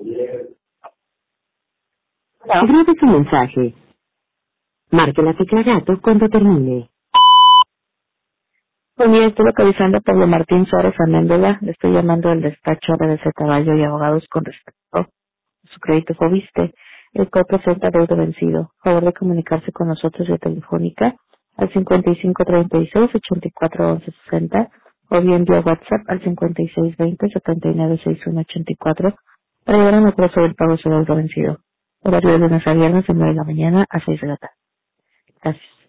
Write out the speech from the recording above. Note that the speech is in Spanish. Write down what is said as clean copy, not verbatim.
Hola. Grabe su mensaje. Marque la tecla gato cuando termine. Buen día, estoy localizando a Pablo Martín Suárez Améndola. Le estoy llamando del despacho RDC Caballo y Abogados con respecto a su crédito Fobiste, el cual presenta deuda vencido. Favor de comunicarse con nosotros vía telefónica al 5536-841160 o bien vía WhatsApp al 5620-796184 para llevar un acuerdo sobre el pago de su deuda vencido. Horario de lunes a viernes de 9 de la mañana a 6 de la tarde. Gracias.